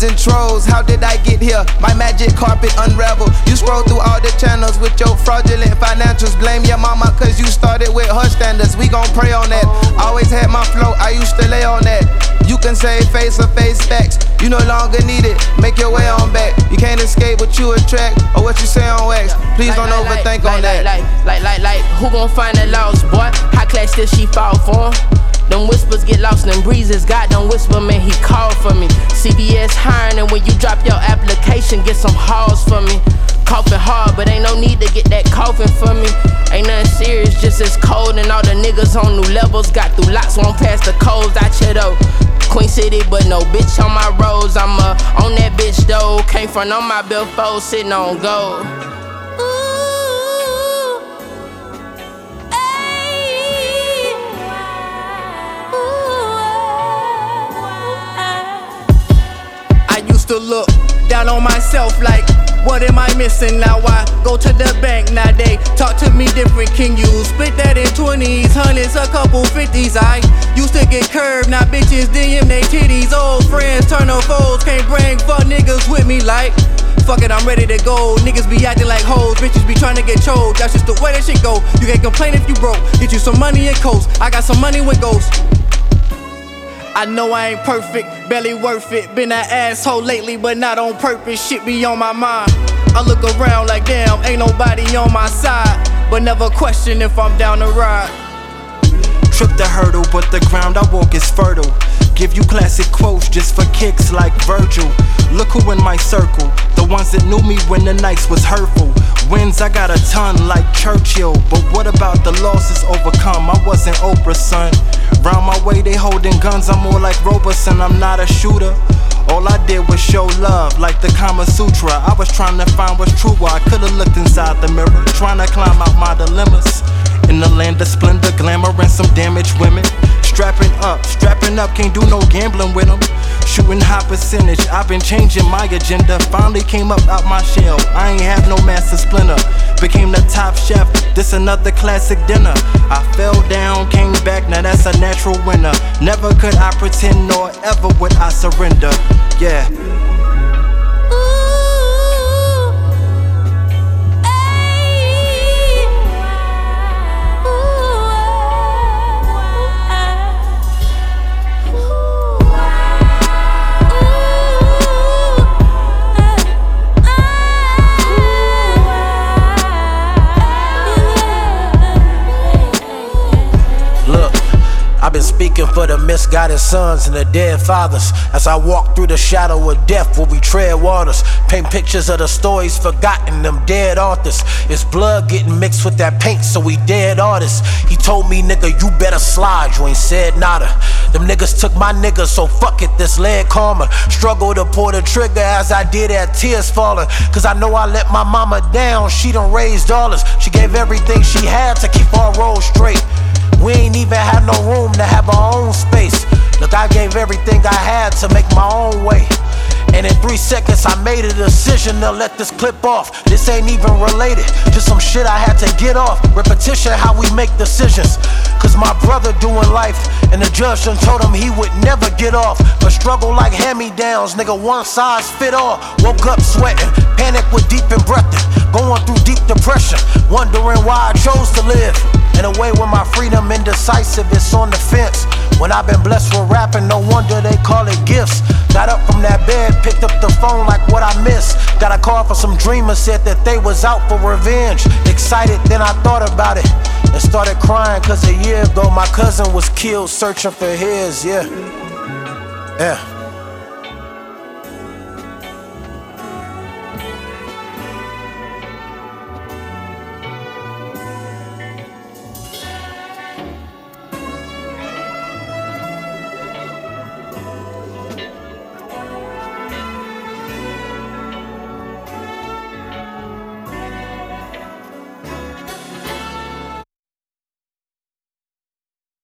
Haters and trolls, how did I get here? My magic carpet unravel. You scroll through all the channels with your fraudulent financials. Blame your mama cause you started with her standards. We gon' pray on that. Always had my flow, I used to lay on that. You can say face or face facts, you no longer need it, make your way on back. You can't escape what you attract or what you say on wax. Please don't overthink on that. Who gon' find a lost boy? How class still she fall for him? Them whispers get lost in them breezes. God don't whisper, man, he called for me. CBS hiring, and when you drop your application, get some halls for me. Coughing hard, but ain't no need to get that coughing for me. Ain't nothing serious, just as cold. And all the niggas on new levels got through lots, won't pass the codes. I chill though. Queen City, but no bitch on my roads. I'm on that bitch though. Came from on my billfold, sitting on gold. I used to look down on myself like, what am I missing? Now I go to the bank, now they talk to me different. Can you split that in 20s, hundreds, a couple 50s? I used to get curved, now bitches DM they titties. Old friends turn to foes, can't bring fuck niggas with me like, fuck it, I'm ready to go. Niggas be acting like hoes, bitches be trying to get choked. That's just the way that shit go. You can't complain if you broke, get you some money and coast. I got some money with ghosts. I know I ain't perfect, barely worth it. Been an asshole lately, but not on purpose. Shit be on my mind. I look around like damn, ain't nobody on my side, but never question if I'm down to ride. Trip the hurdle, but the ground I walk is fertile. Give you classic quotes just for kicks like Virgil. Look who in my circle, the ones that knew me when the nights was hurtful. Wins I got a ton like Churchill, but what about the losses overcome? I wasn't Oprah, son. Round my way they holding guns, I'm more like Roberson, I'm not a shooter. All I did was show love, like the Kama Sutra. I was trying to find what's true, I could've looked inside the mirror, trying to climb out my dilemmas. In the land of splendor, glamour, and some damaged women. Strapping up, can't do no gambling with them. Shooting high percentage, I've been changing my agenda. Finally came up out my shell, I ain't have no master splinter. Became the top chef, this another classic dinner. I fell down, came back, now that's a natural winner. Never could I pretend, nor ever would I surrender, yeah. I've been speaking for the misguided sons and the dead fathers. As I walk through the shadow of death where we tread waters, paint pictures of the stories forgotten, them dead authors. It's blood getting mixed with that paint, so we dead artists. He told me, nigga, you better slide, you ain't said nada. Them niggas took my niggas, so fuck it, this lead karma. Struggle to pull the trigger as I did at tears falling. Cause I know I let my mama down, she done raised dollars. She gave everything she had to keep our road straight. We ain't even had no room to have our own space. Look, I gave everything I had to make my own way. And in 3 seconds I made a decision to let this clip off. This ain't even related, just some shit I had to get off. Repetition, how we make decisions. Cause my brother doing life, and the judge done told him he would never get off. But struggle like hand-me-downs, nigga, one size fit all. Woke up sweating, panic with deep in breathing. Going through deep depression, wondering why I chose to live. In a way where my freedom indecisive, it's on the fence. When I've been blessed with rapping, no wonder they call it gifts. Got up from that bed, picked up the phone like what I missed. Got a call from some dreamers, said that they was out for revenge. Excited, then I thought about it and started crying. Cause a year ago my cousin was killed searching for his, yeah.